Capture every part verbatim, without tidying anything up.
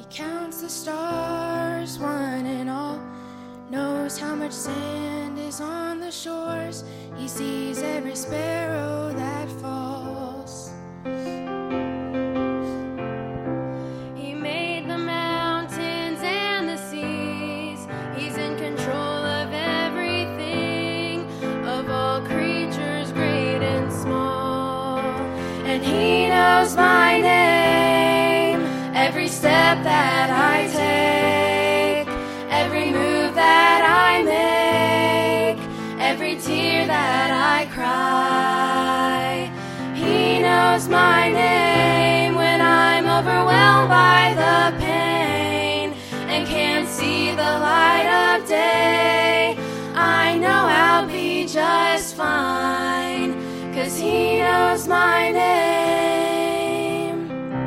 counts the stars, one and all, knows how much sand is on the shores. He sees every sparrow that falls. He made the mountains and the seas. He's in control of everything, of all creatures great and small. And he knows my name, every step that I take, every move that I make, every tear that I cry. He knows my name when I'm overwhelmed by the pain and can't see the light of day. I know I'll be just fine, 'cause he knows my name.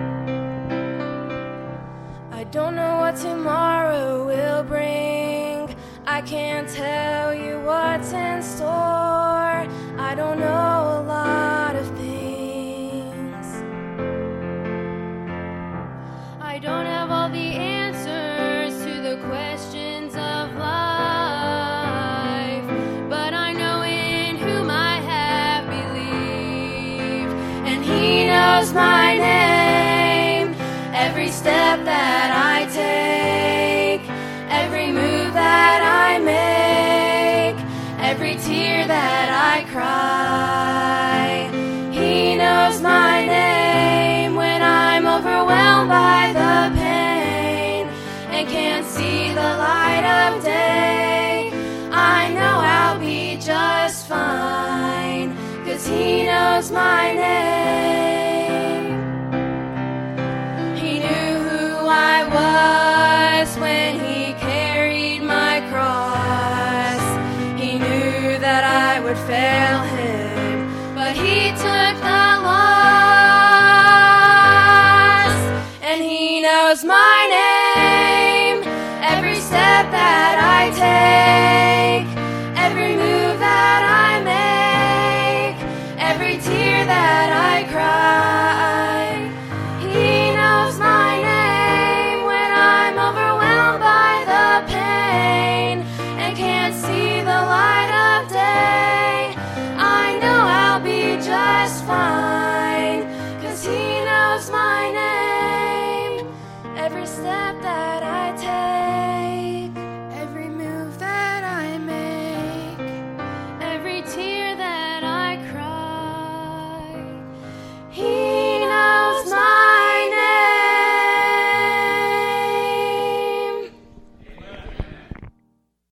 I don't know what tomorrow will bring. I can't tell you what's in store. I don't know a lot of things. I don't have all the answers to the questions of life, but I know in whom I have believed, and he knows my name, every step that I take, every move that I make, every tear that I cry. He knows my name when I'm overwhelmed by the pain and can't see the light of day. I know I'll be just fine, 'cause he knows my name. He knew who I was when he carried my cross. He knew that I would fail him, but he took the loss. And he knows my name, every step that I take, every move that I make, every tear that I cry. He knows my name when I'm overwhelmed by the pain and can't see the light of day. I know I'll be just fine, 'cause he knows my name, every step that I take.